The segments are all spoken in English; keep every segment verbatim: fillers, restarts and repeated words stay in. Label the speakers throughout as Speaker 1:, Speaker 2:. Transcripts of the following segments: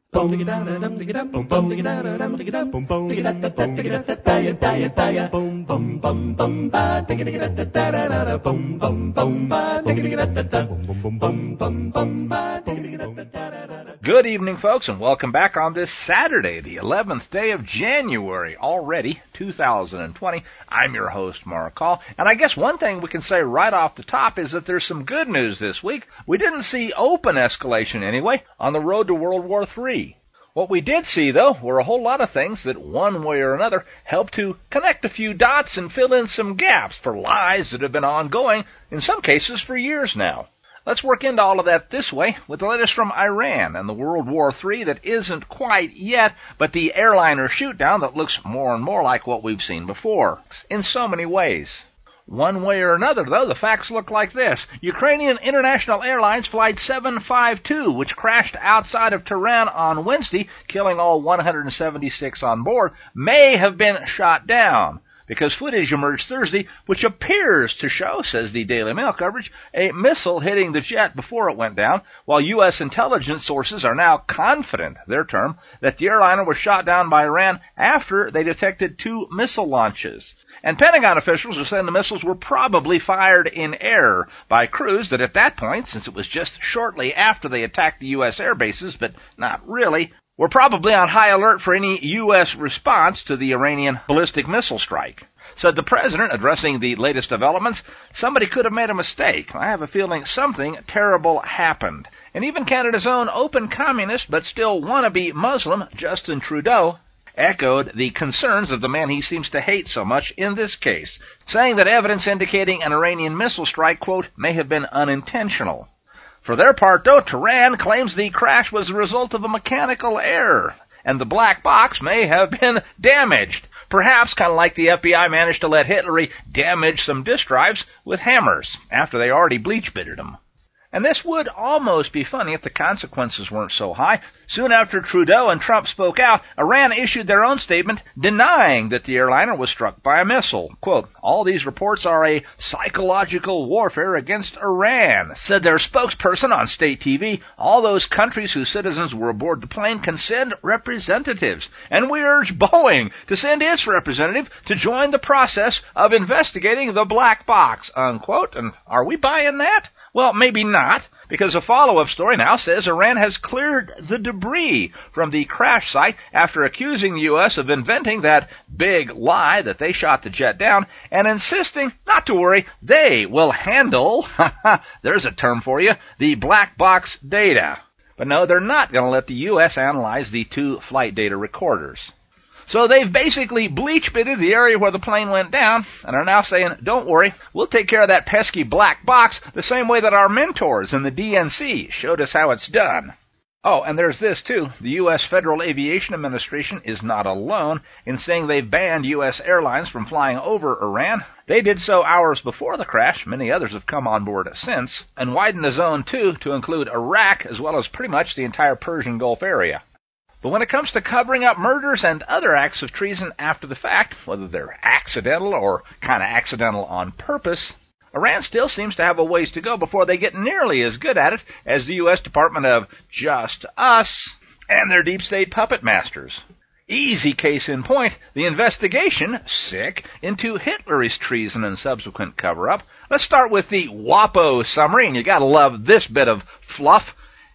Speaker 1: Good evening, folks, and welcome back on this Saturday, the eleventh day of January, already two thousand twenty. I'm your host, Mark Hall, and I guess one thing we can say right off the top is that there's some good news this week. We didn't see open escalation anyway on the road to World War Three. What we did see, though, were a whole lot of things that one way or another helped to connect a few dots and fill in some gaps for lies that have been ongoing, in some cases for years now. Let's work into all of that this way with the latest from Iran and the World War Three that isn't quite yet, but the airliner shootdown that looks more and more like what we've seen before, in so many ways. One way or another, though, the facts look like this. Ukrainian International Airlines Flight seven five two, which crashed outside of Tehran on Wednesday, killing all one hundred seventy-six on board, may have been shot down, because footage emerged Thursday, which appears to show, says the Daily Mail coverage, a missile hitting the jet before it went down, while U S intelligence sources are now confident, their term, that the airliner was shot down by Iran after they detected two missile launches. And Pentagon officials are saying the missiles were probably fired in error by crews that at that point, since it was just shortly after they attacked the U S air bases, but not really, were probably on high alert for any U S response to the Iranian ballistic missile strike. Said the president, addressing the latest developments, somebody could have made a mistake. I have a feeling something terrible happened. And even Canada's own open communist but still wannabe Muslim, Justin Trudeau, echoed the concerns of the man he seems to hate so much in this case, saying that evidence indicating an Iranian missile strike, quote, may have been unintentional. For their part, though, Tehran claims the crash was the result of a mechanical error, and the black box may have been damaged. Perhaps kind of like the F B I managed to let Hitler damage some disk drives with hammers after they already bleach-bitted them. And this would almost be funny if the consequences weren't so high. Soon after Trudeau and Trump spoke out, Iran issued their own statement denying that the airliner was struck by a missile. Quote, all these reports are a psychological warfare against Iran, said their spokesperson on state T V. All those countries whose citizens were aboard the plane can send representatives, and we urge Boeing to send its representative to join the process of investigating the black box, unquote. And are we buying that? Well, maybe not, because a follow-up story now says Iran has cleared the debris from the crash site after accusing the U S of inventing that big lie that they shot the jet down and insisting not to worry, they will handle, there's a term for you, the black box data. But no, they're not going to let the U S analyze the two flight data recorders. So they've basically bleach-bitted the area where the plane went down and are now saying, don't worry, we'll take care of that pesky black box the same way that our mentors in the D N C showed us how it's done. Oh, and there's this, too. The U S Federal Aviation Administration is not alone in saying they've banned U S airlines from flying over Iran. They did so hours before the crash. Many others have come on board since, and widened the zone, too, to include Iraq as well as pretty much the entire Persian Gulf area. But when it comes to covering up murders and other acts of treason after the fact, whether they're accidental or kind of accidental on purpose, Iran still seems to have a ways to go before they get nearly as good at it as the U S Department of Just Us and their deep state puppet masters. Easy case in point, the investigation, sick, into Hitler's treason and subsequent cover-up. Let's start with the WAPO summary, and you gotta love this bit of fluff.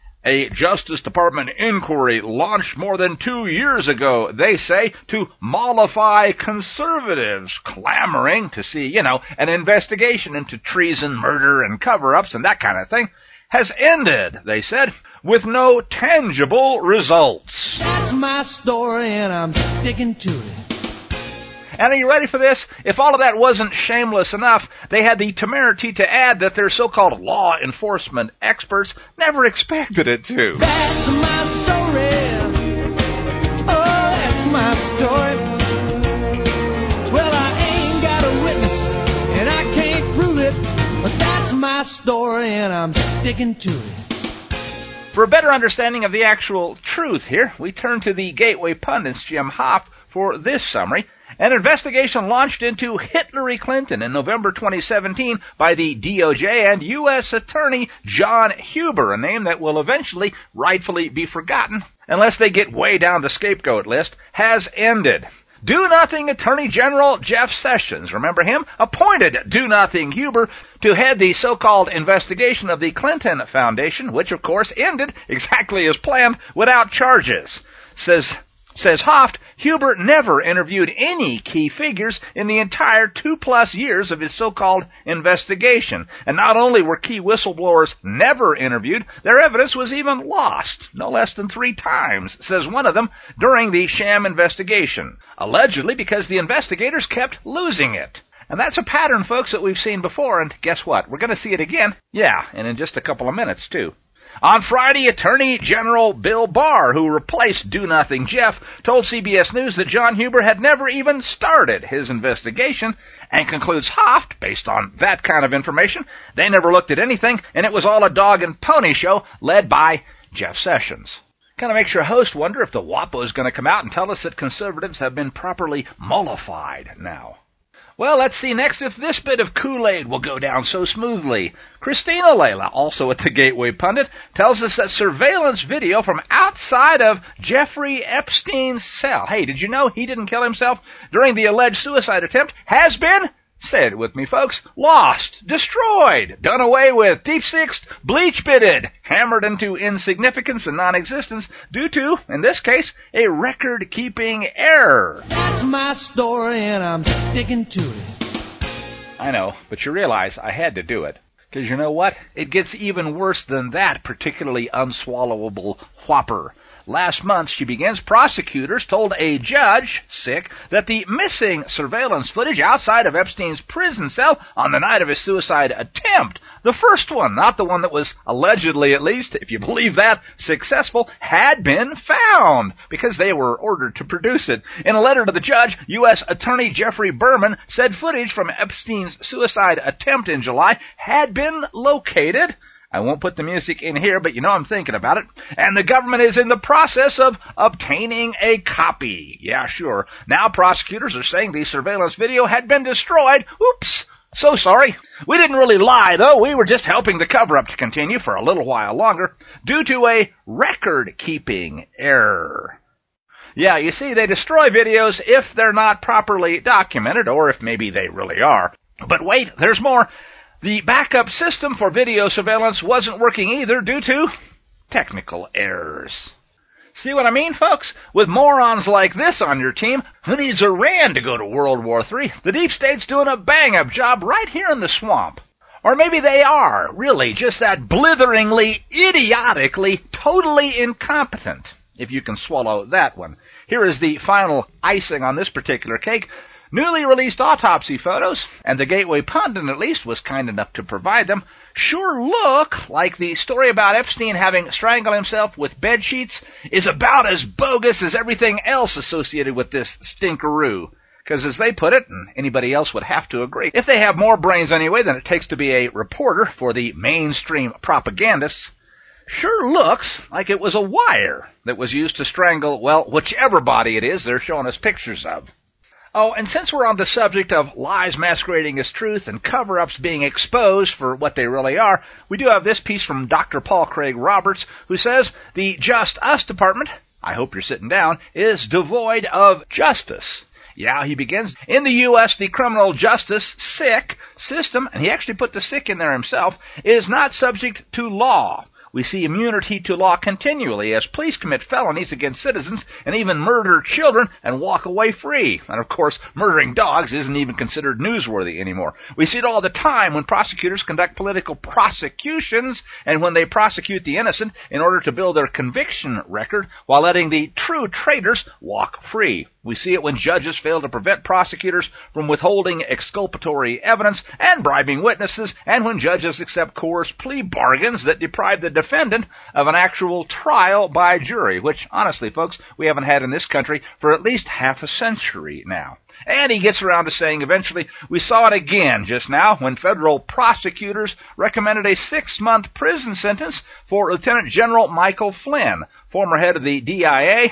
Speaker 1: A Justice Department inquiry launched more than two years ago, they say, to mollify conservatives clamoring to see, you know, an investigation into treason, murder, and cover-ups and that kind of thing, has ended, they said, with no tangible results.
Speaker 2: That's my story and I'm sticking to it.
Speaker 1: And are you ready for this? If all of that wasn't shameless enough, they had the temerity to add that their so-called law enforcement experts never expected it to.
Speaker 2: That's my story. Oh, that's my story. Well, I ain't got a witness, and I can't prove it, but that's my story, and I'm sticking to it.
Speaker 1: For a better understanding of the actual truth here, we turn to the Gateway Pundit's Jim Hoft for this summary. An investigation launched into Hillary Clinton in November twenty seventeen by the D O J and U S Attorney John Huber, a name that will eventually rightfully be forgotten unless they get way down the scapegoat list, has ended. Do-Nothing Attorney General Jeff Sessions, remember him, appointed Do-Nothing Huber to head the so-called investigation of the Clinton Foundation, which of course ended exactly as planned without charges. Says Says Hoft, Huber never interviewed any key figures in the entire two-plus years of his so-called investigation. And not only were key whistleblowers never interviewed, their evidence was even lost, no less than three times, says one of them, during the sham investigation, allegedly because the investigators kept losing it. And that's a pattern, folks, that we've seen before, and guess what? We're going to see it again. Yeah, and in just a couple of minutes, too. On Friday, Attorney General Bill Barr, who replaced Do-Nothing Jeff, told C B S News that John Huber had never even started his investigation, and concludes Hoft, based on that kind of information, they never looked at anything, and it was all a dog and pony show led by Jeff Sessions. Kind of makes your host wonder if the W A P O is going to come out and tell us that conservatives have been properly mollified now. Well, let's see next if this bit of Kool-Aid will go down so smoothly. Christina Layla, also at the Gateway Pundit, tells us that surveillance video from outside of Jeffrey Epstein's cell, hey, did you know he didn't kill himself during the alleged suicide attempt, has been, say it with me folks, lost, destroyed, done away with, deep-sixed, bleach-bitted, hammered into insignificance and non-existence due to, in this case, a record-keeping error.
Speaker 2: That's my story and I'm sticking to it.
Speaker 1: I know, but you realize I had to do it. Because you know what? It gets even worse than that particularly unswallowable whopper. Last month, she begins, prosecutors told a judge, sick, that the missing surveillance footage outside of Epstein's prison cell on the night of his suicide attempt, the first one, not the one that was allegedly, at least, if you believe that, successful, had been found, because they were ordered to produce it. In a letter to the judge, U S Attorney Jeffrey Berman said footage from Epstein's suicide attempt in July had been located. I won't put the music in here, but you know I'm thinking about it. And the government is in the process of obtaining a copy. Yeah, sure. Now prosecutors are saying the surveillance video had been destroyed. Oops. So sorry. We didn't really lie, though. We were just helping the cover-up to continue for a little while longer due to a record-keeping error. Yeah, you see, they destroy videos if they're not properly documented, or if maybe they really are. But wait, there's more. The backup system for video surveillance wasn't working either due to technical errors. See what I mean, folks? With morons like this on your team, who needs Iran to go to World War Three? The deep state's doing a bang-up job right here in the swamp. Or maybe they are, really, just that blitheringly, idiotically, totally incompetent, if you can swallow that one. Here is the final icing on this particular cake. Newly released autopsy photos, and the Gateway Pundit at least was kind enough to provide them, sure look like the story about Epstein having strangled himself with bed sheets is about as bogus as everything else associated with this stinkeroo. Because as they put it, and anybody else would have to agree, if they have more brains anyway than it takes to be a reporter for the mainstream propagandists, sure looks like it was a wire that was used to strangle, well, whichever body it is they're showing us pictures of. Oh, and since we're on the subject of lies masquerading as truth and cover-ups being exposed for what they really are, we do have this piece from Doctor Paul Craig Roberts, who says the Just Us Department, I hope you're sitting down, is devoid of justice. Yeah, he begins, in the U S, the criminal justice, S I C, system, and he actually put the S I C in there himself, is not subject to law. We see immunity to law continually as police commit felonies against citizens and even murder children and walk away free. And of course, murdering dogs isn't even considered newsworthy anymore. We see it all the time when prosecutors conduct political prosecutions and when they prosecute the innocent in order to build their conviction record while letting the true traitors walk free. We see it when judges fail to prevent prosecutors from withholding exculpatory evidence and bribing witnesses, and when judges accept coerced plea bargains that deprive the defendant of an actual trial by jury, which, honestly, folks, we haven't had in this country for at least half a century now. And he gets around to saying eventually, we saw it again just now when federal prosecutors recommended a six-month prison sentence for Lieutenant General Michael Flynn, former head of the D I A,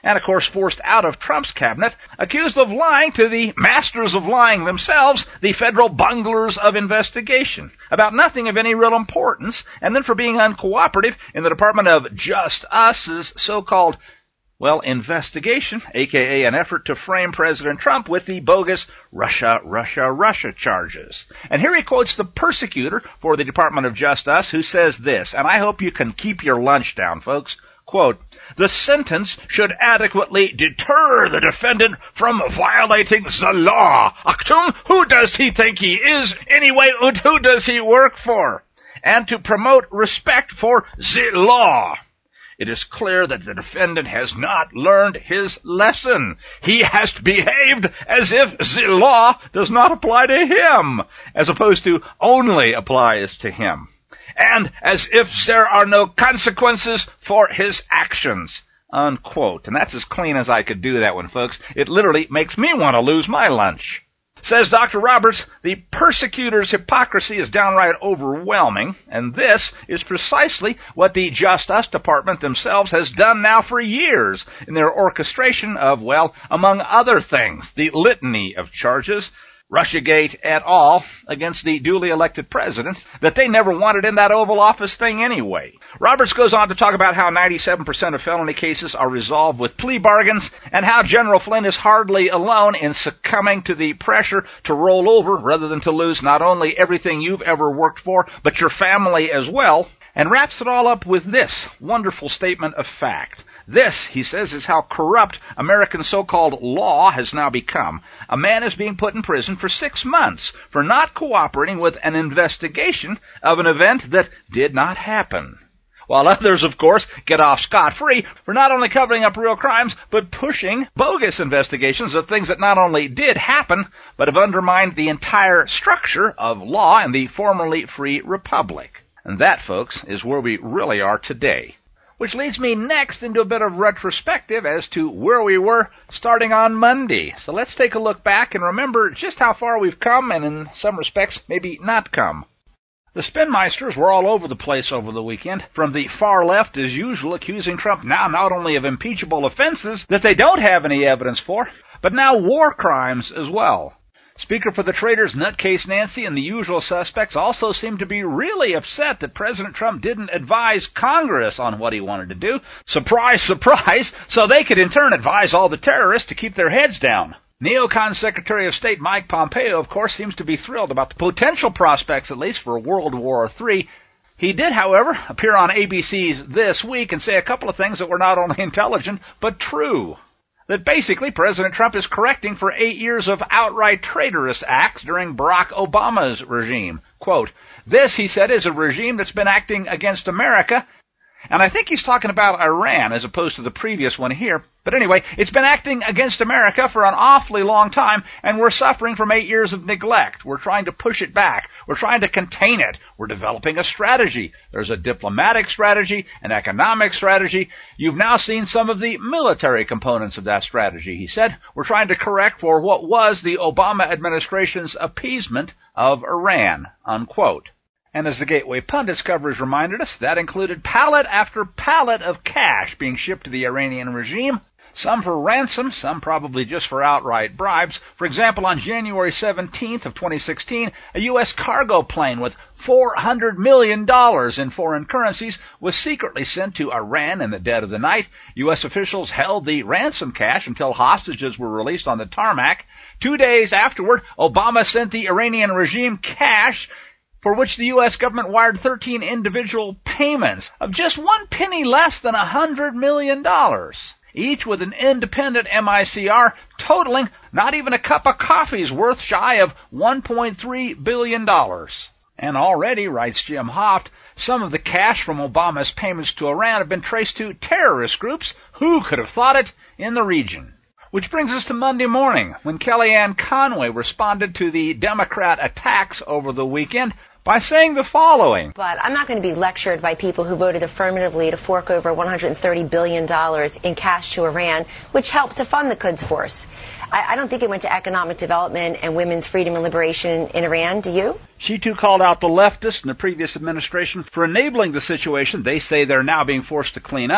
Speaker 1: and of course forced out of Trump's cabinet, accused of lying to the masters of lying themselves, the federal bunglers of investigation, about nothing of any real importance, and then for being uncooperative in the Department of Just Us's so-called, well, investigation, aka an effort to frame President Trump with the bogus Russia, Russia, Russia charges. And here he quotes the persecutor for the Department of Just Us, who says this, and I hope you can keep your lunch down, folks. Quote, "The sentence should adequately deter the defendant from violating the law. Achtung, who does he think he is anyway, and who does he work for? And to promote respect for the law. It is clear that the defendant has not learned his lesson. He has behaved as if the law does not apply to him, as opposed to only applies to him, and as if there are no consequences for his actions." Unquote. And that's as clean as I could do that one, folks. It literally makes me want to lose my lunch. Says Doctor Roberts, the persecutor's hypocrisy is downright overwhelming, and this is precisely what the Just Us Department themselves has done now for years in their orchestration of, well, among other things, the litany of charges, Russiagate et al., against the duly elected president that they never wanted in that Oval Office thing anyway. Roberts goes on to talk about how ninety-seven percent of felony cases are resolved with plea bargains, and how General Flynn is hardly alone in succumbing to the pressure to roll over rather than to lose not only everything you've ever worked for, but your family as well, and wraps it all up with this wonderful statement of fact. This, he says, is how corrupt American so-called law has now become. A man is being put in prison for six months for not cooperating with an investigation of an event that did not happen, while others, of course, get off scot-free for not only covering up real crimes, but pushing bogus investigations of things that not only did happen, but have undermined the entire structure of law in the formerly free republic. And that, folks, is where we really are today. Which leads me next into a bit of retrospective as to where we were starting on Monday. So let's take a look back and remember just how far we've come, and in some respects, maybe not come. The Spinmeisters were all over the place over the weekend, from the far left as usual, accusing Trump now not only of impeachable offenses that they don't have any evidence for, but now war crimes as well. Speaker for the Traitors, Nutcase Nancy, and the usual suspects also seem to be really upset that President Trump didn't advise Congress on what he wanted to do. Surprise, surprise, so they could in turn advise all the terrorists to keep their heads down. Neocon Secretary of State Mike Pompeo, of course, seems to be thrilled about the potential prospects, at least, for World War Three. He did, however, appear on A B C's This Week and say a couple of things that were not only intelligent, but true. That basically President Trump is correcting for eight years of outright traitorous acts during Barack Obama's regime. Quote, "This," he said, "is a regime that's been acting against America," and I think he's talking about Iran as opposed to the previous one here. But anyway, it's been acting against America for an awfully long time, and we're suffering from eight years of neglect. We're trying to push it back. We're trying to contain it. We're developing a strategy. There's a diplomatic strategy, an economic strategy. You've now seen some of the military components of that strategy, he said. We're trying to correct for what was the Obama administration's appeasement of Iran, unquote. And as the Gateway Pundits coverage reminded us, that included pallet after pallet of cash being shipped to the Iranian regime, some for ransom, some probably just for outright bribes. For example, on January seventeenth of twenty sixteen, a U S cargo plane with four hundred million dollars in foreign currencies was secretly sent to Iran in the dead of the night. U S officials held the ransom cash until hostages were released on the tarmac. Two days afterward, Obama sent the Iranian regime cash for which the U S government wired thirteen individual payments of just one penny less than one hundred million dollars, each with an independent M I C R totaling not even a cup of coffee's worth shy of one point three billion dollars. And already, writes Jim Hoft, some of the cash from Obama's payments to Iran have been traced to terrorist groups, who could have thought it, in the region. Which brings us to Monday morning, when Kellyanne Conway responded to the Democrat attacks over the weekend by saying the following.
Speaker 3: But I'm not going to be lectured by people who voted affirmatively to fork over one hundred thirty billion dollars in cash to Iran, which helped to fund the Quds Force. I, I don't think it went to economic development and women's freedom and liberation in Iran. Do you?
Speaker 1: She, too, called out the leftists in the previous administration for enabling the situation they say they're now being forced to clean up.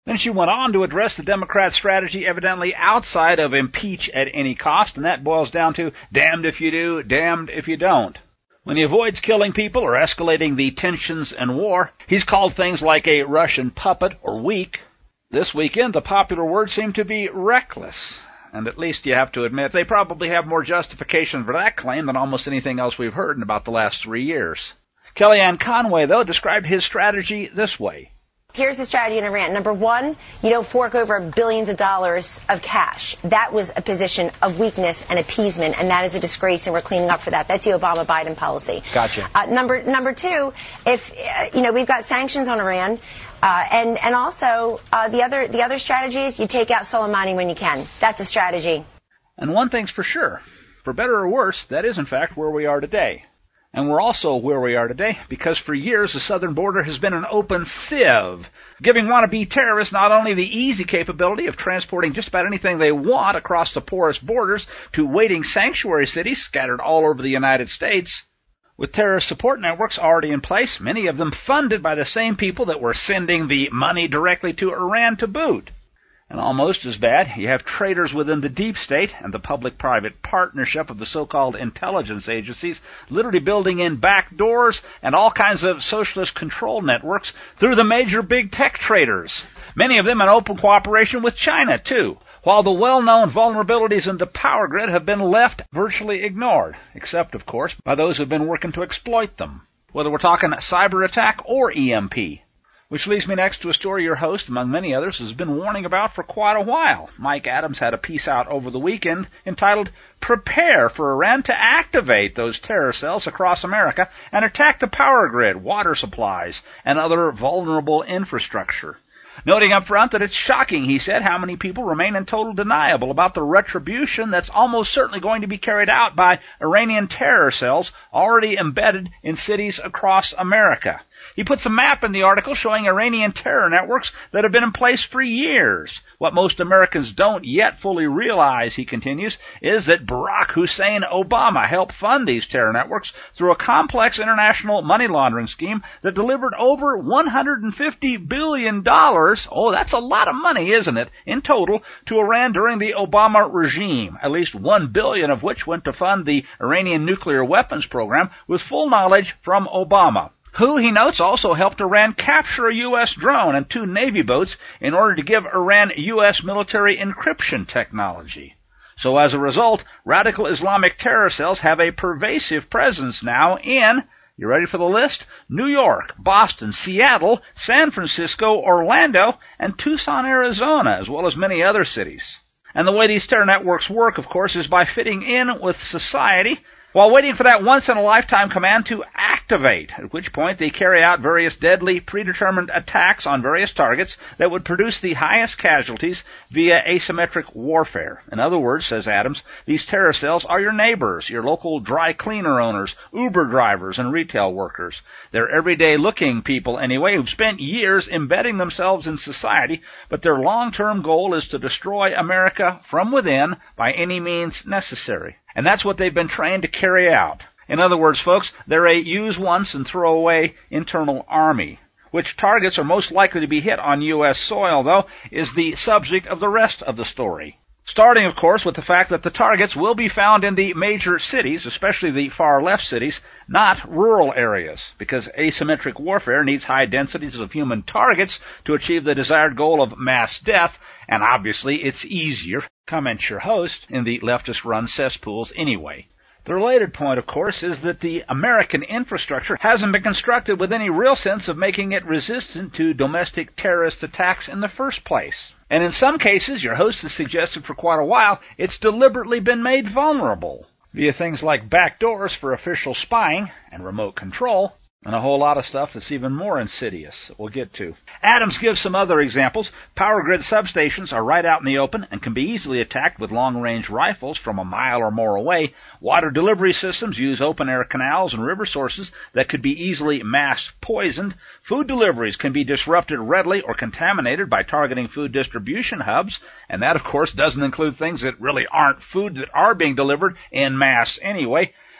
Speaker 4: Then she went on to address the Democrats' strategy evidently outside of impeach at any cost, and that boils down to damned if you do, damned if you don't. When he avoids killing people or escalating the tensions and war, he's called things like a Russian puppet or weak. This weekend, the popular word seemed to be reckless. And at least you have to admit they probably have more justification for that claim than almost anything else we've heard in about the last three years. Kellyanne Conway, though, described his strategy this way.
Speaker 3: Here's the strategy in Iran. Number one, you don't fork over billions of dollars of cash. That was a position of weakness and appeasement, and that is a disgrace, and we're cleaning up for that. That's the Obama-Biden policy.
Speaker 4: Gotcha.
Speaker 3: Uh, number number two, if uh, you know we've got sanctions on Iran, uh, and and also uh, the other the other strategy is you take out Soleimani when you can. That's a strategy.
Speaker 4: And one thing's for sure, for better or worse, that is in fact where we are today. And we're also where we are today because for years the southern border has been an open sieve, giving wannabe terrorists not only the easy capability of transporting just about anything they want across the porous borders to waiting sanctuary cities scattered all over the United States. With terrorist support networks already in place, many of them funded by the same people that were sending the money directly to Iran to boot. And almost as bad, you have traitors within the deep state and the public-private partnership of the so-called intelligence agencies literally building in back doors and all kinds of socialist control networks through the major big tech traders. Many of them in open cooperation with China, too, while the well-known vulnerabilities in the power grid have been left virtually ignored, except, of course, by those who have been working to exploit them, whether we're talking cyber attack or E M P. Which leads me next to a story your host, among many others, has been warning about for quite a while. Mike Adams had a piece out over the weekend entitled, Prepare for Iran to Activate Those Terror Cells Across America and Attack the Power Grid, Water Supplies, and Other Vulnerable Infrastructure. Noting up front that it's shocking, he said, how many people remain in total denial about the retribution that's almost certainly going to be carried out by Iranian terror cells already embedded in cities across America. He puts a map in the article showing Iranian terror networks that have been in place for years. What most Americans don't yet fully realize, he continues, is that Barack Hussein Obama helped fund these terror networks through a complex international money laundering scheme that delivered over one hundred fifty billion dollars, oh, that's a lot of money, isn't it, in total, to Iran during the Obama regime, at least one billion dollars of which went to fund the Iranian nuclear weapons program with full knowledge from Obama. Who, he notes, also helped Iran capture a U S drone and two Navy boats in order to give Iran U S military encryption technology. So as a result, radical Islamic terror cells have a pervasive presence now in, you ready for the list? New York, Boston, Seattle, San Francisco, Orlando, and Tucson, Arizona, as well as many other cities. And the way these terror networks work, of course, is by fitting in with society, while waiting for that once-in-a-lifetime command to activate, at which point they carry out various deadly, predetermined attacks on various targets that would produce the highest casualties via asymmetric warfare. In other words, says Adams, these terror cells are your neighbors, your local dry cleaner owners, Uber drivers, and retail workers. They're everyday-looking people, anyway, who've spent years embedding themselves in society, but their long-term goal is to destroy America from within by any means necessary. And that's what they've been trained to carry out. In other words, folks, they're a use once and throw away internal army. Which targets are most likely to be hit on U S soil, though, is the subject of the rest of the story. Starting, of course, with the fact that the targets will be found in the major cities, especially the far-left cities, not rural areas, because asymmetric warfare needs high densities of human targets to achieve the desired goal of mass death, and obviously it's easier, comments your host, in the leftist-run cesspools anyway. The related point, of course, is that the American infrastructure hasn't been constructed with any real sense of making it resistant to domestic terrorist attacks in the first place. And in some cases, your host has suggested for quite a while, it's deliberately been made vulnerable via things like backdoors for official spying and remote control, and a whole lot of stuff that's even more insidious that we'll get to. Adams gives some other examples. Power grid substations are right out in the open and can be easily attacked with long-range rifles from a mile or more away. Water delivery systems use open-air canals and river sources that could be easily mass poisoned. Food deliveries can be disrupted readily or contaminated by targeting food distribution hubs, and that, of course, doesn't include things that really aren't food that are being delivered en masse anyway.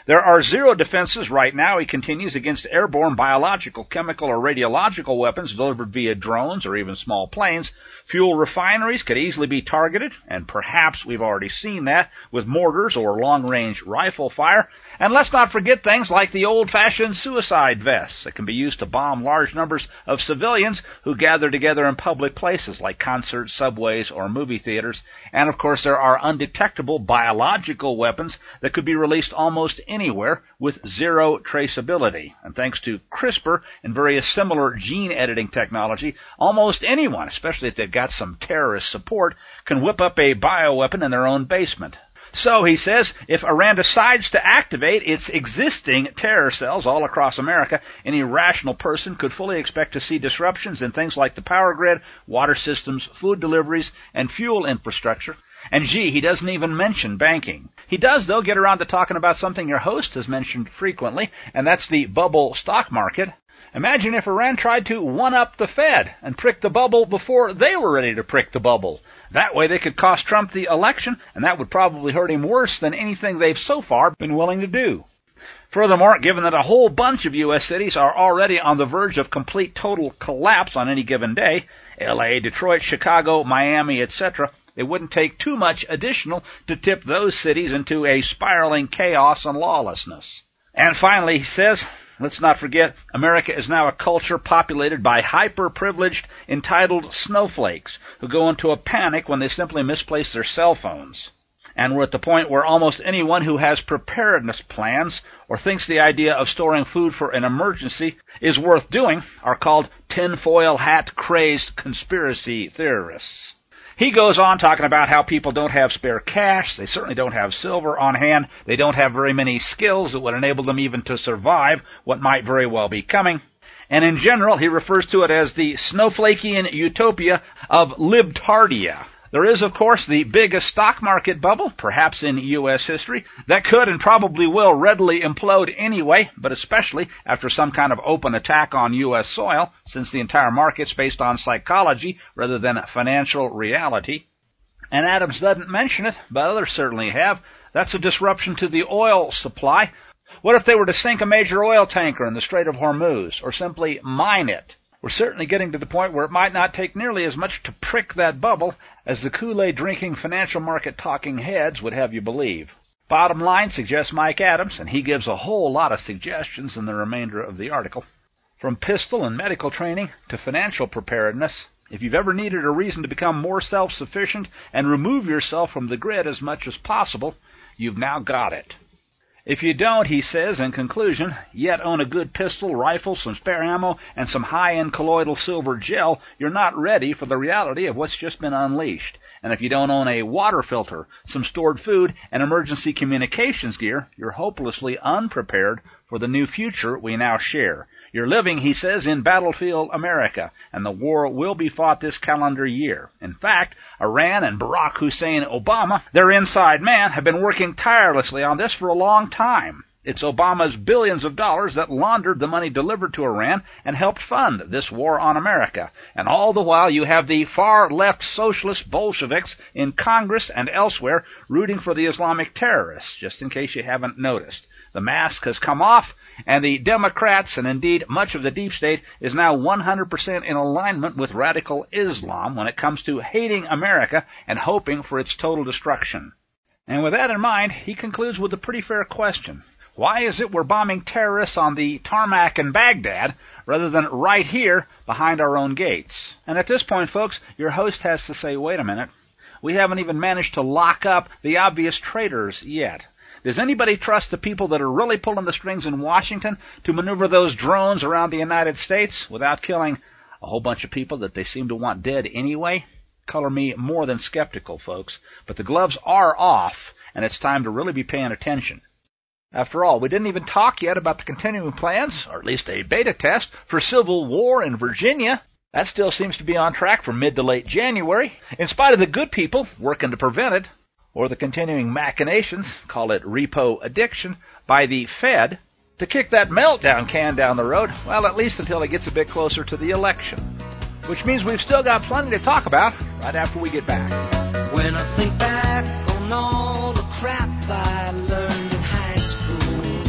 Speaker 4: There are zero defenses right now, he continues, against airborne biological, chemical, or radiological weapons delivered via drones or even small planes. Fuel refineries could easily be targeted, and perhaps we've already seen that with mortars or long-range rifle fire. And let's not forget things like the old-fashioned suicide vests that can be used to bomb large numbers of civilians who gather together in public places like concerts, subways, or movie theaters. And, of course, there are undetectable biological weapons that could be released almost anywhere with zero traceability. And thanks to CRISPR and various similar gene editing technology, almost anyone, especially if they've got some terrorist support, can whip up a bioweapon in their own basement. So, he says, if Iran decides to activate its existing terror cells all across America, any rational person could fully expect to see disruptions in things like the power grid, water systems, food deliveries, and fuel infrastructure. And gee, he doesn't even mention banking. He does, though, get around to talking about something your host has mentioned frequently, and that's the bubble stock market. Imagine if Iran tried to one-up the Fed and prick the bubble before they were ready to prick the bubble. That way they could cost Trump the election, and that would probably hurt him worse than anything they've so far been willing to do. Furthermore, given that a whole bunch of U S cities are already on the verge of complete total collapse on any given day, L A, Detroit, Chicago, Miami, et cetera, it wouldn't take too much additional to tip those cities into a spiraling chaos and lawlessness. And finally, he says, let's not forget, America is now a culture populated by hyper-privileged, entitled snowflakes who go into a panic when they simply misplace their cell phones. And we're at the point where almost anyone who has preparedness plans or thinks the idea of storing food for an emergency is worth doing are called tinfoil hat-crazed conspiracy theorists. He goes on talking about how people don't have spare cash, they certainly don't have silver on hand, they don't have very many skills that would enable them even to survive what might very well be coming. And in general, he refers to it as the Snowflakean utopia of libtardia. There is, of course, the biggest stock market bubble, perhaps in U S history, that could and probably will readily implode anyway, but especially after some kind of open attack on U S soil, since the entire market's based on psychology rather than financial reality. And Adams doesn't mention it, but others certainly have. That's a disruption to the oil supply. What if they were to sink a major oil tanker in the Strait of Hormuz, or simply mine it? We're certainly getting to the point where it might not take nearly as much to prick that bubble as the Kool-Aid drinking financial market talking heads would have you believe. Bottom line, suggests Mike Adams, and he gives a whole lot of suggestions in the remainder of the article. From pistol and medical training to financial preparedness, if you've ever needed a reason to become more self-sufficient and remove yourself from the grid as much as possible, you've now got it. If you don't, he says, in conclusion, yet own a good pistol, rifle, some spare ammo, and some high-end colloidal silver gel, you're not ready for the reality of what's just been unleashed. And if you don't own a water filter, some stored food, and emergency communications gear, you're hopelessly unprepared for the new future we now share. You're living, he says, in battlefield America, and the war will be fought this calendar year. In fact, Iran and Barack Hussein Obama, their inside man, have been working tirelessly on this for a long time. It's Obama's billions of dollars that laundered the money delivered to Iran and helped fund this war on America. And all the while you have the far-left socialist Bolsheviks in Congress and elsewhere rooting for the Islamic terrorists, just in case you haven't noticed. The mask has come off, and the Democrats, and indeed much of the deep state, is now one hundred percent in alignment with radical Islam when it comes to hating America and hoping for its total destruction. And with that in mind, he concludes with a pretty fair question. Why is it we're bombing terrorists on the tarmac in Baghdad rather than right here behind our own gates? And at this point, folks, your host has to say, wait a minute, we haven't even managed to lock up the obvious traitors yet. Does anybody trust the people that are really pulling the strings in Washington to maneuver those drones around the United States without killing a whole bunch of people that they seem to want dead anyway? Color me more than skeptical, folks. But the gloves are off, and it's time to really be paying attention. After all, we didn't even talk yet about the continuing plans, or at least a beta test, for civil war in Virginia. That still seems to be on track for mid to late January, in spite of the good people working to prevent it, or the continuing machinations, call it repo addiction, by the Fed to kick that meltdown can down the road, well, at least until it gets a bit closer to the election. Which means we've still got plenty to talk about right after we get back.
Speaker 2: When I think back on all the crap I learned in high school,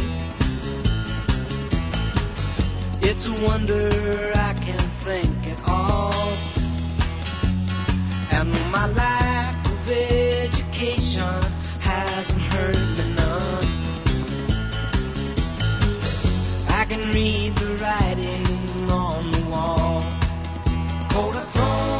Speaker 2: It's a wonder I can think at all. And my lack of education hasn't hurt me none. I can read the writing on the wall. Kodachrome.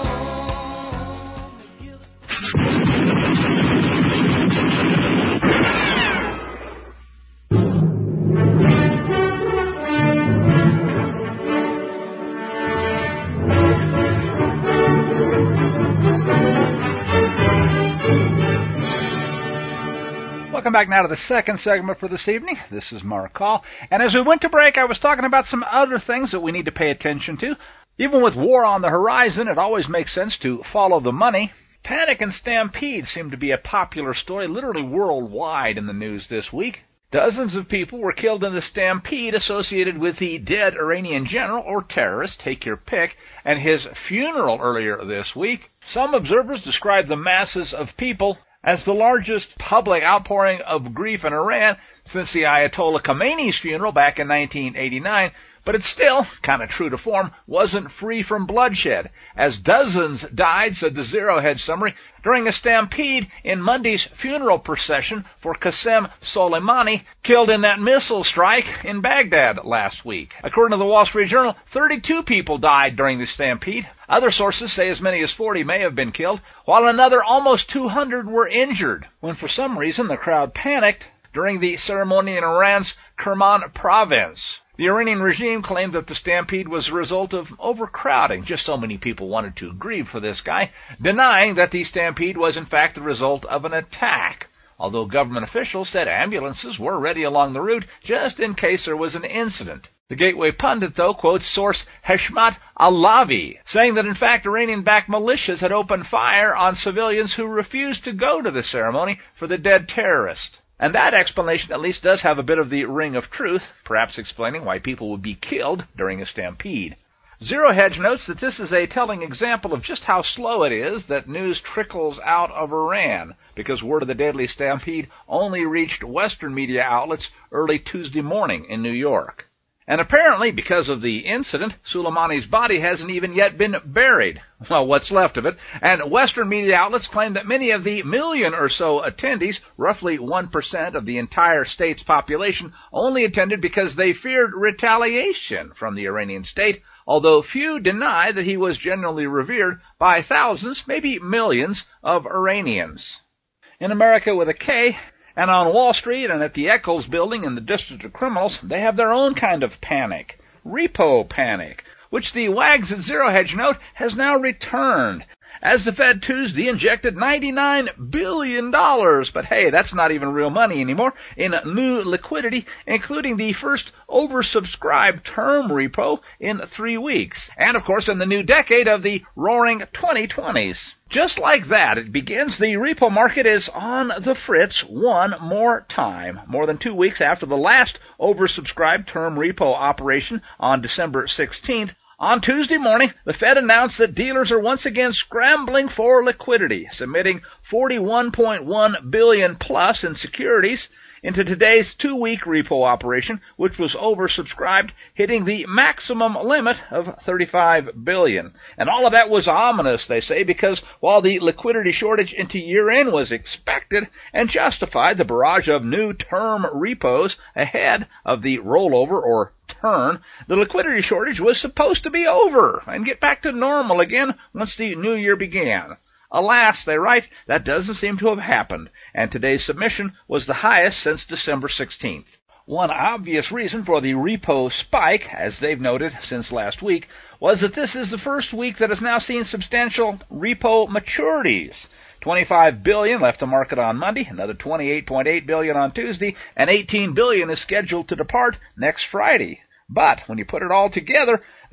Speaker 1: Welcome back now to the second segment for this evening. This is Mark Call. And as we went to break, I was talking about some other things that we need to pay attention to. Even with war on the horizon, it always makes sense to follow the money. Panic and stampede seem to be a popular story literally worldwide in the news this week. Dozens of people were killed in the stampede associated with the dead Iranian general or terrorist, take your pick, and his funeral earlier this week. Some observers describe the masses of people as the largest public outpouring of grief in Iran since the Ayatollah Khomeini's funeral back in nineteen eighty-nine, but it still, kind of true to form, wasn't free from bloodshed, as dozens died, said the Zero Hedge summary, during a stampede in Monday's funeral procession for Qasem Soleimani, killed in that missile strike in Baghdad last week. According to the Wall Street Journal, thirty-two people died during the stampede. Other sources say as many as forty may have been killed, while another almost two hundred were injured, when for some reason the crowd panicked during the ceremony in Iran's Kerman province. The Iranian regime claimed that the stampede was a result of overcrowding. Just so many people wanted to grieve for this guy, denying that the stampede was in fact the result of an attack. Although government officials said ambulances were ready along the route just in case there was an incident. The Gateway Pundit, though, quotes source Heshmat Alavi, saying that in fact Iranian-backed militias had opened fire on civilians who refused to go to the ceremony for the dead terrorist. And that explanation at least does have a bit of the ring of truth, perhaps explaining why people would be killed during a stampede. Zero Hedge notes that this is a telling example of just how slow it is that news trickles out of Iran, because word of the deadly stampede only reached Western media outlets early Tuesday morning in New York. And apparently, because of the incident, Soleimani's body hasn't even yet been buried. Well, what's left of it. And Western media outlets claim that many of the million or so attendees, roughly one percent of the entire state's population, only attended because they feared retaliation from the Iranian state, although few deny that he was genuinely revered by thousands, maybe millions, of Iranians. In America with a K, and on Wall Street and at the Eccles building in the District of Criminals, they have their own kind of panic. Repo panic, which the Wags at Zero Hedge note has now returned, as the Fed Tuesday injected ninety-nine billion dollars, but hey, that's not even real money anymore, in new liquidity, including the first oversubscribed term repo in three weeks, and of course in the new decade of the roaring twenty twenties. Just like that, it begins. The repo market is on the fritz one more time, more than two weeks after the last oversubscribed term repo operation on December sixteenth. On Tuesday morning, the Fed announced that dealers are once again scrambling for liquidity, submitting forty-one point one billion dollars plus in securities into today's two-week repo operation, which was oversubscribed, hitting the maximum limit of thirty-five billion dollars. And all of that was ominous, they say, because while the liquidity shortage into year-end was expected and justified, the barrage of new term repos ahead of the rollover or turn, the liquidity shortage was supposed to be over and get back to normal again once the new year began. Alas, they write, that doesn't seem to have happened, and today's submission was the highest since December sixteenth. One obvious reason for the repo spike, as they've noted since last week, was that this is the first week that has now seen substantial repo maturities. twenty-five billion dollars left the market on Monday, another twenty-eight point eight billion dollars on Tuesday, and eighteen billion dollars is scheduled to depart next Friday. But when you put it all together,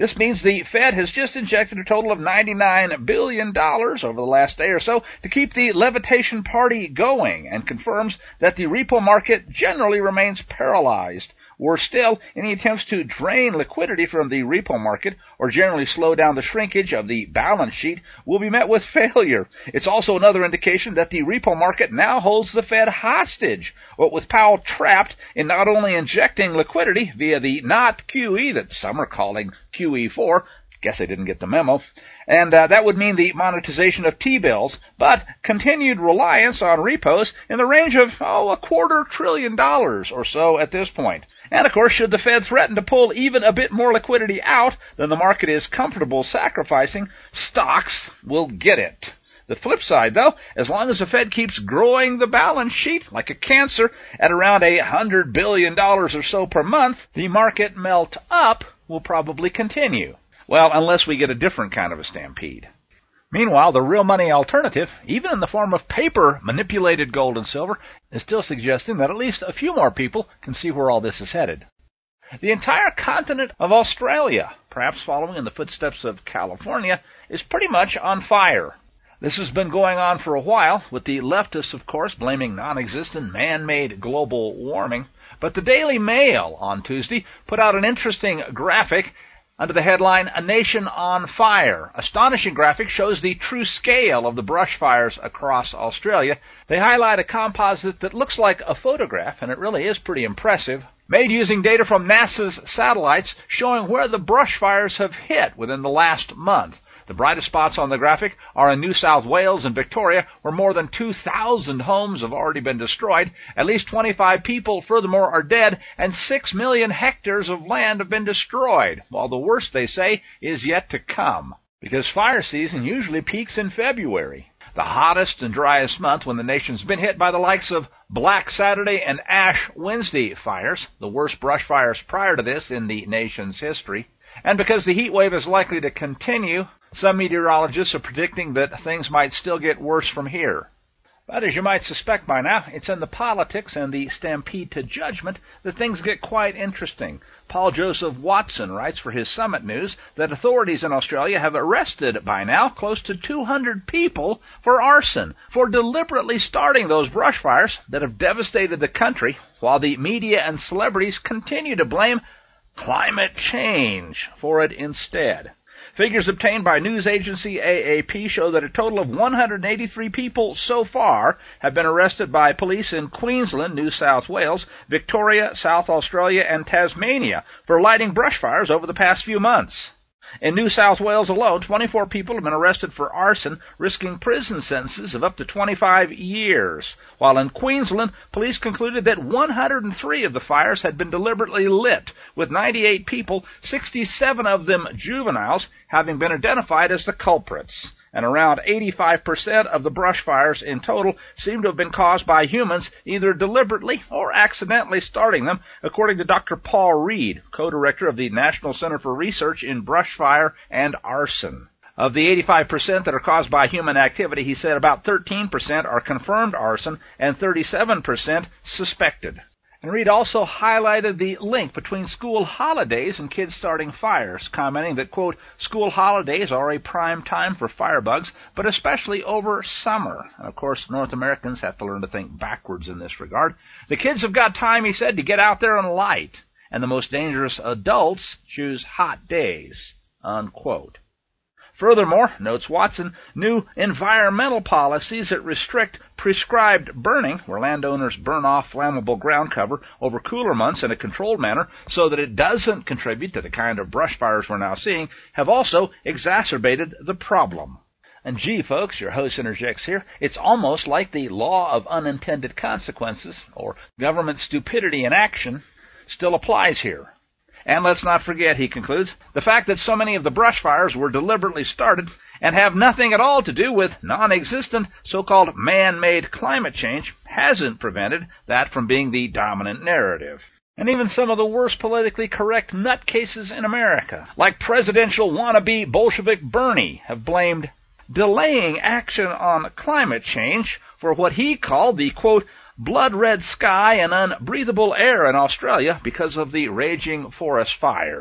Speaker 1: This means the Fed has just injected a total of ninety-nine billion dollars over the last day or so to keep the levitation party going, and confirms that the repo market generally remains paralyzed. Worse still, any attempts to drain liquidity from the repo market or generally slow down the shrinkage of the balance sheet will be met with failure. It's also another indication that the repo market now holds the Fed hostage, what with Powell trapped in not only injecting liquidity via the not Q E that some are calling Q E four, guess I didn't get the memo, and uh, that would mean the monetization of T-bills, but continued reliance on repos in the range of, oh, a quarter trillion dollars or so at this point. And, of course, should the Fed threaten to pull even a bit more liquidity out than the market is comfortable sacrificing, stocks will get it. The flip side, though, as long as the Fed keeps growing the balance sheet like a cancer at around a hundred billion dollars or so per month, the market melt up will probably continue. Well, unless we get a different kind of a stampede. Meanwhile, the real money alternative, even in the form of paper-manipulated gold and silver, is still suggesting that at least a few more people can see where all this is headed. The entire continent of Australia, perhaps following in the footsteps of California, is pretty much on fire. This has been going on for a while, with the leftists, of course, blaming non-existent man-made global warming. But the Daily Mail on Tuesday put out an interesting graphic under the headline, A Nation on Fire. Astonishing graphic shows the true scale of the brush fires across Australia. They highlight a composite that looks like a photograph, and it really is pretty impressive, made using data from NASA's satellites showing where the brush fires have hit within the last month. The brightest spots on the graphic are in New South Wales and Victoria, where more than two thousand homes have already been destroyed. At least twenty-five people, furthermore, are dead, and six million hectares of land have been destroyed, while the worst, they say, is yet to come, because fire season usually peaks in February, the hottest and driest month when the nation's been hit by the likes of Black Saturday and Ash Wednesday fires, the worst brush fires prior to this in the nation's history. And because the heat wave is likely to continue, some meteorologists are predicting that things might still get worse from here. But as you might suspect by now, it's in the politics and the stampede to judgment that things get quite interesting. Paul Joseph Watson writes for his Summit News that authorities in Australia have arrested by now close to two hundred people for arson, for deliberately starting those brush fires that have devastated the country, while the media and celebrities continue to blame climate change for it instead. Figures obtained by news agency A A P show that a total of one hundred eighty-three people so far have been arrested by police in Queensland, New South Wales, Victoria, South Australia, and Tasmania for lighting brush fires over the past few months. In New South Wales alone, twenty-four people have been arrested for arson, risking prison sentences of up to twenty-five years. While in Queensland, police concluded that one hundred three of the fires had been deliberately lit, with ninety-eight people, sixty-seven of them juveniles, having been identified as the culprits. And around eighty-five percent of the brush fires in total seem to have been caused by humans, either deliberately or accidentally starting them, according to Doctor Paul Reed, co-director of the National Center for Research in Brush Fire and Arson. Of the eighty-five percent that are caused by human activity, he said about thirteen percent are confirmed arson and thirty-seven percent suspected. And Reed also highlighted the link between school holidays and kids starting fires, commenting that, quote, school holidays are a prime time for firebugs, but especially over summer. And, of course, North Americans have to learn to think backwards in this regard. The kids have got time, he said, to get out there and light, and the most dangerous adults choose hot days, unquote. Furthermore, notes Watson, new environmental policies that restrict prescribed burning, where landowners burn off flammable ground cover over cooler months in a controlled manner so that it doesn't contribute to the kind of brush fires we're now seeing, have also exacerbated the problem. And gee, folks, your host interjects here, it's almost like the law of unintended consequences, or government stupidity in action, still applies here. And let's not forget, he concludes, the fact that so many of the brush fires were deliberately started and have nothing at all to do with non-existent so-called man-made climate change hasn't prevented that from being the dominant narrative. And even some of the worst politically correct nutcases in America, like presidential wannabe Bolshevik Bernie, have blamed delaying action on climate change for what he called the, quote, blood-red sky and unbreathable air in Australia because of the raging forest fires.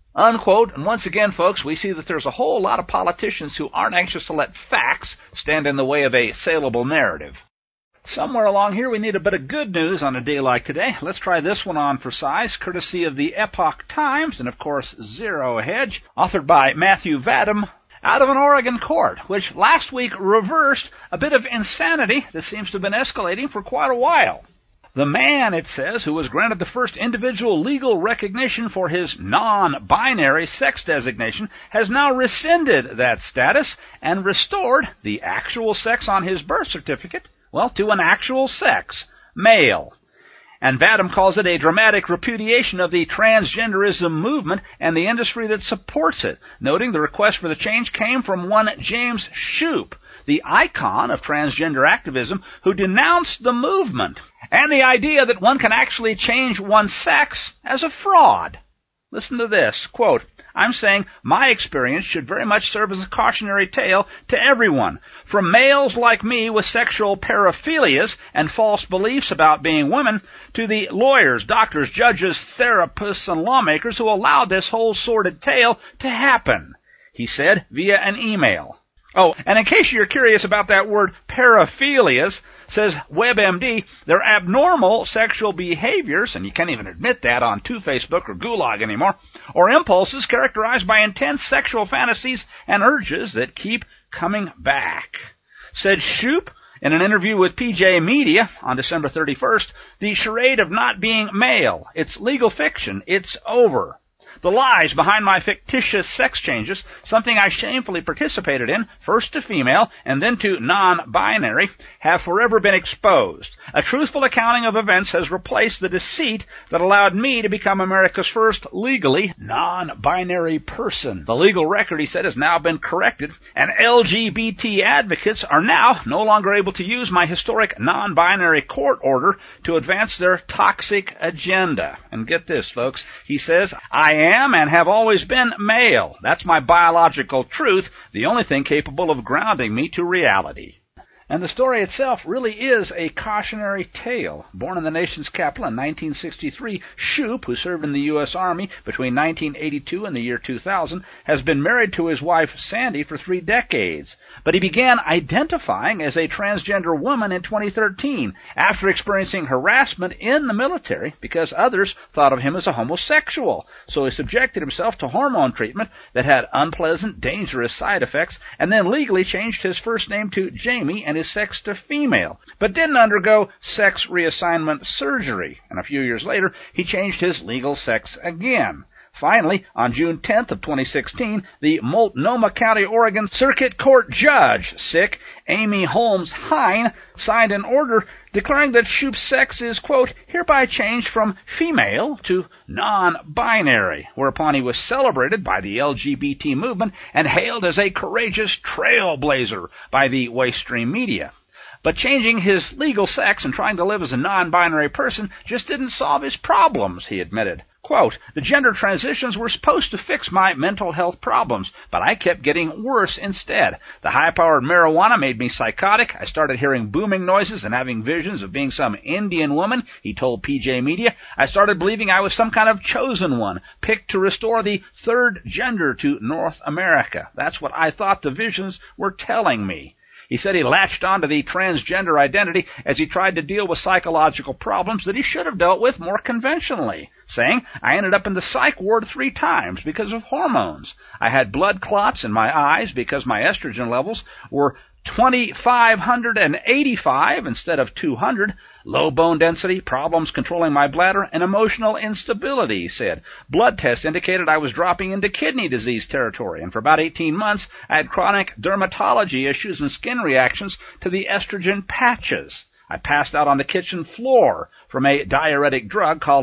Speaker 1: unquote. And once again, folks, we see that there's a whole lot of politicians who aren't anxious to let facts stand in the way of a saleable narrative. Somewhere along here, we need a bit of good news on a day like today. Let's try this one on for size, courtesy of the Epoch Times, and of course, Zero Hedge, authored by Matthew Vadum, out of an Oregon court, which last week reversed a bit of insanity that seems to have been escalating for quite a while. The man, it says, who was granted the first individual legal recognition for his non-binary sex designation has now rescinded that status and restored the actual sex on his birth certificate, well, to an actual sex, male. And Vadum calls it a dramatic repudiation of the transgenderism movement and the industry that supports it, noting the request for the change came from one James Shoup, the icon of transgender activism, who denounced the movement and the idea that one can actually change one's sex as a fraud. Listen to this, quote, I'm saying my experience should very much serve as a cautionary tale to everyone, from males like me with sexual paraphilias and false beliefs about being women, to the lawyers, doctors, judges, therapists, and lawmakers who allowed this whole sordid tale to happen, he said via an email. Oh, and in case you're curious about that word paraphilias, says WebMD, they're abnormal sexual behaviors, and you can't even admit that on Two Facebook or Gulag anymore, or impulses characterized by intense sexual fantasies and urges that keep coming back. Said Shoup in an interview with P J Media on December thirty-first, the charade of not being male, it's legal fiction, it's over. The lies behind my fictitious sex changes, something I shamefully participated in, first to female and then to non-binary, have forever been exposed. A truthful accounting of events has replaced the deceit that allowed me to become America's first legally non-binary person. The legal record, he said, has now been corrected, and L G B T advocates are now no longer able to use my historic non-binary court order to advance their toxic agenda. And get this, folks, he says, I am and have always been male. That's my biological truth, the only thing capable of grounding me to reality. And the story itself really is a cautionary tale. Born in the nation's capital in nineteen sixty-three, Shoup, who served in the U S Army between nineteen eighty-two and the year two thousand, has been married to his wife Sandy for three decades. But he began identifying as a transgender woman in twenty thirteen, after experiencing harassment in the military because others thought of him as a homosexual. So he subjected himself to hormone treatment that had unpleasant, dangerous side effects, and then legally changed his first name to Jamie and his sex to female, but didn't undergo sex reassignment surgery, and a few years later he changed his legal sex again. Finally, on June tenth of twenty sixteen, the Multnomah County, Oregon Circuit Court Judge, sick, Amy Holmes Hine, signed an order declaring that Shoup's sex is, quote, hereby changed from female to non-binary, whereupon he was celebrated by the L G B T movement and hailed as a courageous trailblazer by the Waystream media. But changing his legal sex and trying to live as a non-binary person just didn't solve his problems, he admitted. Quote, the gender transitions were supposed to fix my mental health problems, but I kept getting worse instead. The high-powered marijuana made me psychotic. I started hearing booming noises and having visions of being some Indian woman, he told P J Media. I started believing I was some kind of chosen one, picked to restore the third gender to North America. That's what I thought the visions were telling me. He said he latched onto the transgender identity as he tried to deal with psychological problems that he should have dealt with more conventionally, saying, I ended up in the psych ward three times because of hormones. I had blood clots in my eyes because my estrogen levels were twenty-five eighty-five instead of two hundred, low bone density, problems controlling my bladder, and emotional instability, he said. Blood tests indicated I was dropping into kidney disease territory, and for about eighteen months I had chronic dermatology issues and skin reactions to the estrogen patches. I passed out on the kitchen floor from a diuretic drug called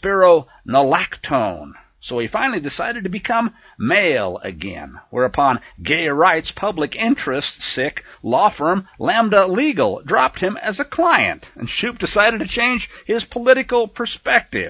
Speaker 1: spironolactone. So he finally decided to become male again, whereupon gay rights public interest sick law firm Lambda Legal dropped him as a client, and Shoup decided to change his political perspective.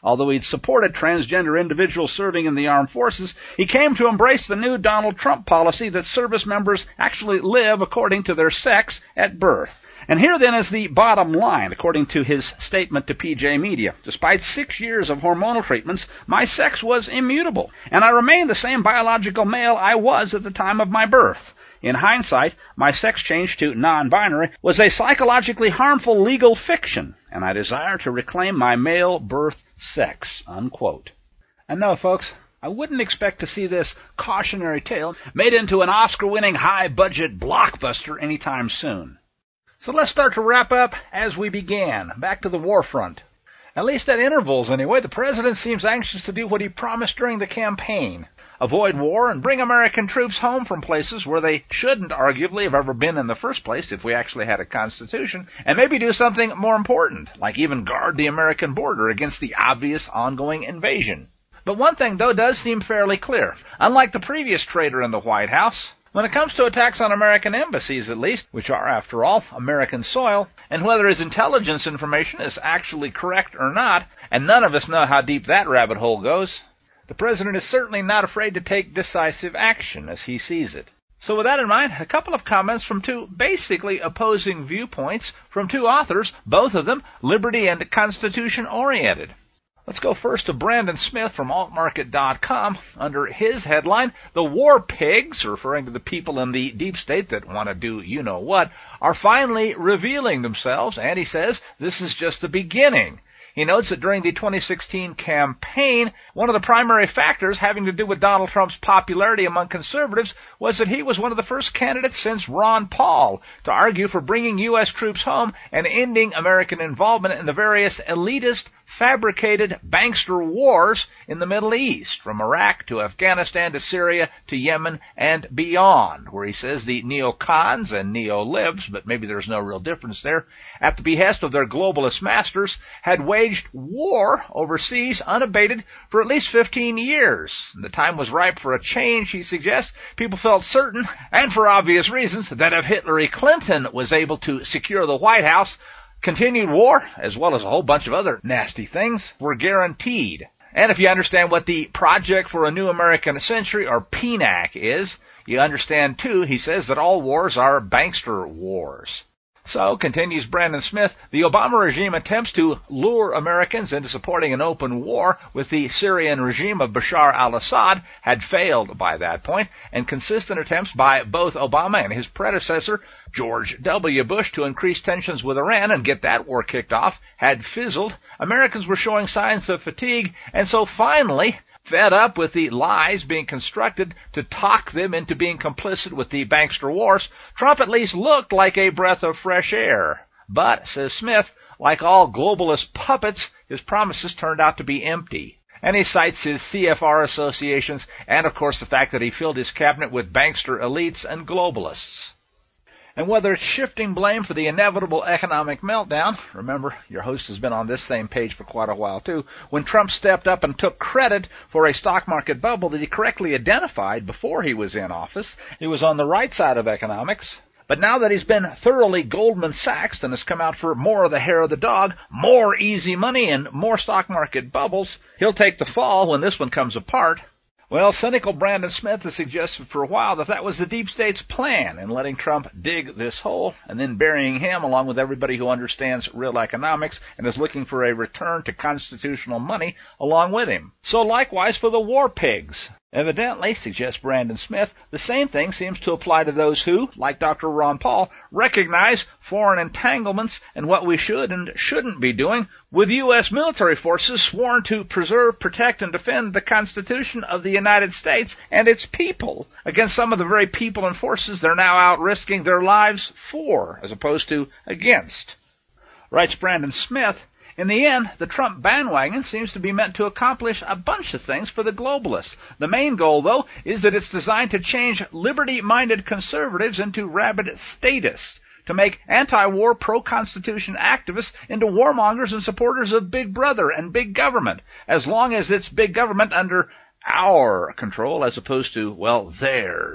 Speaker 4: Although he'd supported transgender individuals serving in the armed forces, he came to embrace the new Donald Trump policy that service members actually live according to their sex at birth. And here then is the bottom line, according to his statement to P J Media. Despite six years of hormonal treatments, my sex was immutable, and I remained the same biological male I was at the time of my birth. In hindsight, my sex change to non-binary was a psychologically harmful legal fiction, and I desire to reclaim my male birth sex, unquote. And no, folks, I wouldn't expect to see this cautionary tale made into an Oscar-winning high-budget blockbuster anytime soon. So let's start to wrap up as we began, back to the war front. At least at intervals, anyway, the president seems anxious to do what he promised during the campaign. Avoid war and bring American troops home from places where they shouldn't arguably have ever been in the first place if we actually had a constitution, and maybe do something more important, like even guard the American border against the obvious ongoing invasion. But one thing, though, does seem fairly clear. Unlike the previous traitor in the White House, when it comes to attacks on American embassies, at least, which are, after all, American soil, and whether his intelligence information is actually correct or not, and none of us know how deep that rabbit hole goes, the president is certainly not afraid to take decisive action as he sees it. So with that in mind, a couple of comments from two basically opposing viewpoints from two authors, both of them liberty and Constitution-oriented. Let's go first to Brandon Smith from alt market dot com. Under his headline, the war pigs, referring to the people in the deep state that want to do you-know-what, are finally revealing themselves, and he says this is just the beginning. He notes that during the twenty sixteen campaign, one of the primary factors having to do with Donald Trump's popularity among conservatives was that he was one of the first candidates since Ron Paul to argue for bringing U S troops home and ending American involvement in the various elitist, fabricated bankster wars in the Middle East, from Iraq to Afghanistan to Syria to Yemen and beyond, where he says the neocons and neo-libs, but maybe there's no real difference there, at the behest of their globalist masters, had waged war overseas unabated for at least fifteen years. And the time was ripe for a change, he suggests. People felt certain, and for obvious reasons, that if Hillary Clinton was able to secure the White House, continued war, as well as a whole bunch of other nasty things, were guaranteed. And if you understand what the Project for a New American Century, or P N A C, is, you understand, too, he says, that all wars are bankster wars. So, continues Brandon Smith, the Obama regime attempts to lure Americans into supporting an open war with the Syrian regime of Bashar al-Assad had failed by that point, and consistent attempts by both Obama and his predecessor, George W. Bush, to increase tensions with Iran and get that war kicked off had fizzled. Americans were showing signs of fatigue, and so finally, fed up with the lies being constructed to talk them into being complicit with the bankster wars, Trump at least looked like a breath of fresh air. But, says Smith, like all globalist puppets, his promises turned out to be empty. And he cites his C F R associations and, of course, the fact that he filled his cabinet with bankster elites and globalists. And whether it's shifting blame for the inevitable economic meltdown, remember, your host has been on this same page for quite a while too, when Trump stepped up and took credit for a stock market bubble that he correctly identified before he was in office, he was on the right side of economics. But now that he's been thoroughly Goldman Sachs'd and has come out for more of the hair of the dog, more easy money, and more stock market bubbles, he'll take the fall when this one comes apart. Well, cynical Brandon Smith has suggested for a while that that was the deep state's plan in letting Trump dig this hole and then burying him along with everybody who understands real economics and is looking for a return to constitutional money along with him. So likewise for the war pigs. Evidently, suggests Brandon Smith, the same thing seems to apply to those who, like Doctor Ron Paul, recognize foreign entanglements and what we should and shouldn't be doing with U S military forces sworn to preserve, protect, and defend the Constitution of the United States and its people against some of the very people and forces they're now out risking their lives for, as opposed to against. Writes Brandon Smith, in the end, the Trump bandwagon seems to be meant to accomplish a bunch of things for the globalists. The main goal, though, is that it's designed to change liberty-minded conservatives into rabid statists, to make anti-war, pro-Constitution activists into warmongers and supporters of Big Brother and big government, as long as it's big government under our control as opposed to, well, theirs.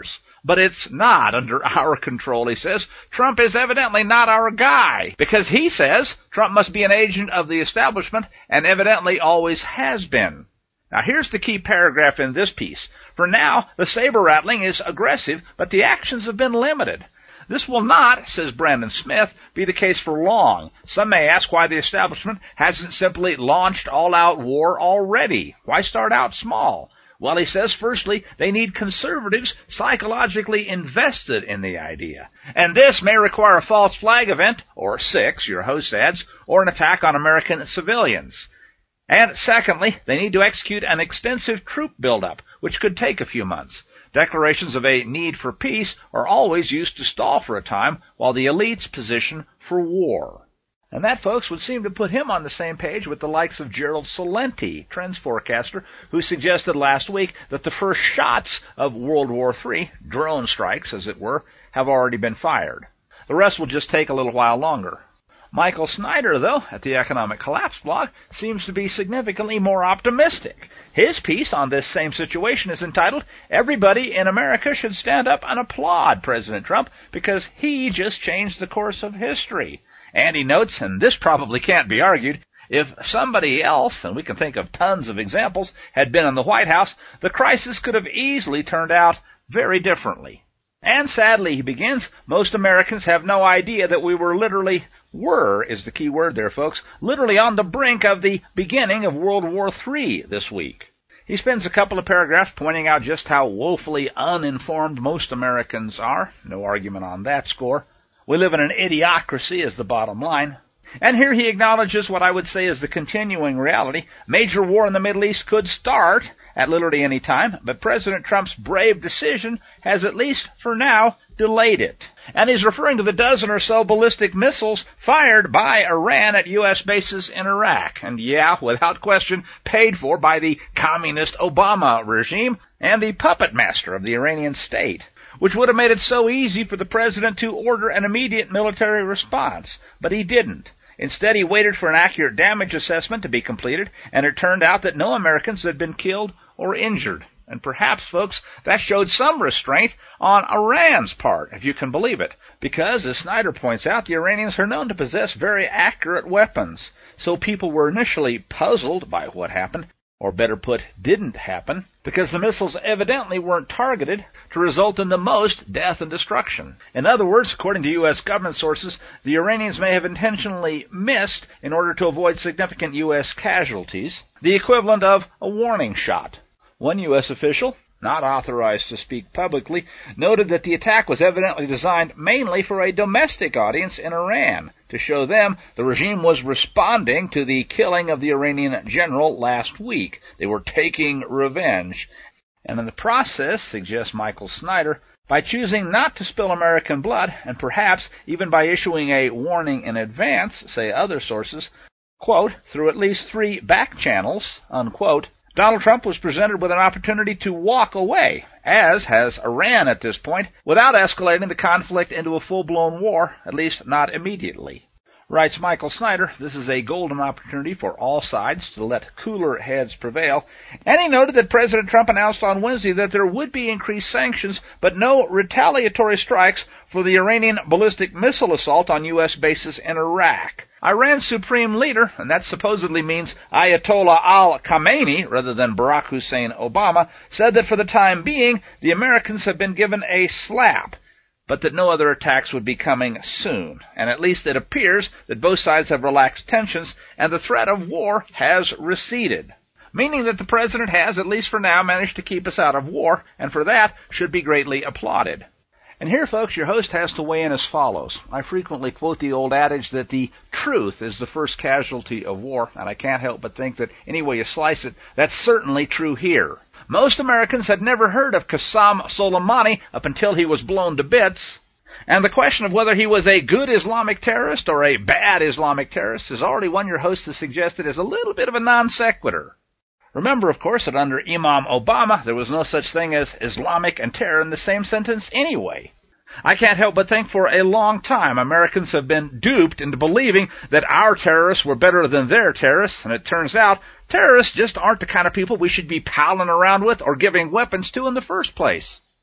Speaker 1: But it's not under our control, he says. Trump is evidently not our guy, because he says Trump must be an agent of the establishment and evidently always has been. Now here's the key paragraph in this piece. For now, the saber-rattling is aggressive, but the actions have been limited. This will not, says Brandon Smith, be the case for long. Some may ask why the establishment hasn't simply launched all-out war already. Why start out small? Well, he says, firstly, they need conservatives psychologically invested in the idea. And this may require a false flag event, or six, your host adds, or an attack on American civilians. And secondly, they need to execute an extensive troop buildup, which could take a few months. Declarations of a need for peace are always used to stall for a time, while the elites position for war. And that, folks, would seem to put him on the same page with the likes of Gerald Celente, trends forecaster, who suggested last week that the first shots of World War Three, drone strikes, as it were, have already been fired. The rest will just take a little while longer. Michael Snyder, though, at the Economic Collapse blog, seems to be significantly more optimistic. His piece on this same situation is entitled, "Everybody in America Should Stand Up and Applaud President Trump because he just changed the course of history." And he notes, and this probably can't be argued, if somebody else, and we can think of tons of examples, had been in the White House, the crisis could have easily turned out very differently. And sadly, he begins, most Americans have no idea that we were literally, were is the key word there, folks, literally on the brink of the beginning of World War Three this week. He spends a couple of paragraphs pointing out just how woefully uninformed most Americans are. No argument on that score. We live in an idiocracy is the bottom line. And here he acknowledges what I would say is the continuing reality. Major war in the Middle East could start at literally any time, but President Trump's brave decision has, at least for now, delayed it. And he's referring to the dozen or so ballistic missiles fired by Iran at U S bases in Iraq. And yeah, without question, paid for by the communist Obama regime and the puppet master of the Iranian state, which would have made it so easy for the president to order an immediate military response. But he didn't. Instead, he waited for an accurate damage assessment to be completed, and it turned out that no Americans had been killed or injured. And perhaps, folks, that showed some restraint on Iran's part, if you can believe it, because, as Snyder points out, the Iranians are known to possess very accurate weapons. So people were initially puzzled by what happened, or better put, didn't happen, because the missiles evidently weren't targeted to result in the most death and destruction. In other words, according to U S government sources, the Iranians may have intentionally missed, in order to avoid significant U S casualties, the equivalent of a warning shot. One U S official, not authorized to speak publicly, noted that the attack was evidently designed mainly for a domestic audience in Iran, to show them the regime was responding to the killing of the Iranian general last week. They were taking revenge. And in the process, suggests Michael Snyder, by choosing not to spill American blood, and perhaps even by issuing a warning in advance, say other sources, quote, through at least three back channels, unquote, Donald Trump was presented with an opportunity to walk away, as has Iran at this point, without escalating the conflict into a full-blown war, at least not immediately. Writes Michael Snyder, this is a golden opportunity for all sides to let cooler heads prevail, and he noted that President Trump announced on Wednesday that there would be increased sanctions, but no retaliatory strikes for the Iranian ballistic missile assault on U S bases in Iraq. Iran's supreme leader, and that supposedly means Ayatollah al-Khamenei rather than Barack Hussein Obama, said that for the time being, the Americans have been given a slap, but that no other attacks would be coming soon. And at least it appears that both sides have relaxed tensions and the threat of war has receded, meaning that the president has, at least for now, managed to keep us out of war, and for that should be greatly applauded. And here, folks, your host has to weigh in as follows. I frequently quote the old adage that the truth is the first casualty of war, and I can't help but think that any way you slice it, that's certainly true here. Most Americans had never heard of Qasem Soleimani up until he was blown to bits, and the question of whether he was a good Islamic terrorist or a bad Islamic terrorist is already one your host has suggested is a little bit of a non sequitur. Remember, of course, that under Imam Obama, there was no such thing as Islamic and terror in the same sentence anyway. I can't help but think for a long time Americans have been duped into believing that our terrorists were better than their terrorists, and it turns out terrorists just aren't the kind of people we should be palling around with or giving weapons to in the first place.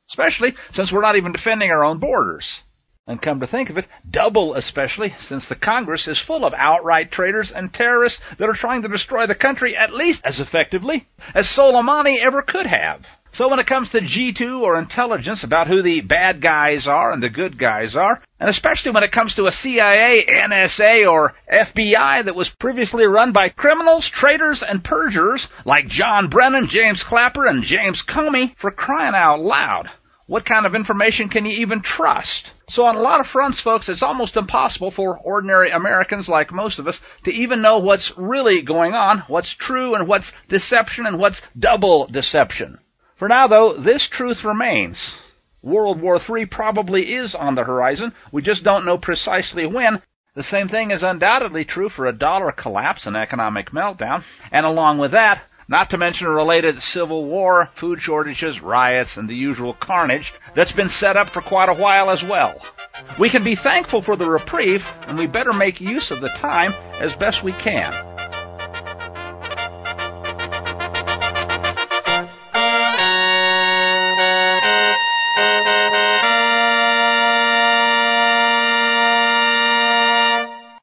Speaker 1: especially since we're not even defending our own borders. And come to think of it, double especially since the Congress is full of outright traitors and terrorists that are trying to destroy the country at least as effectively as Soleimani ever could have. So when it comes to G two or intelligence about who the bad guys are and the good guys are, and especially when it comes to a C I A, N S A, or F B I that was previously run by criminals, traitors, and perjurers like John Brennan, James Clapper, and James Comey, for crying out loud, what kind of information can you even trust? So on a lot of fronts, folks, it's almost impossible for ordinary Americans like most of us to even know what's really going on, what's true and what's deception and what's double deception. For now, though, this truth remains. World War Three probably is on the horizon. We just don't know precisely when. The same thing is undoubtedly true for a dollar collapse and economic meltdown. And along with that, not to mention a related civil war, food shortages, riots, and the usual carnage that's been set up for quite a while as well. We can be thankful for the reprieve, and we better make use of the time as best we can.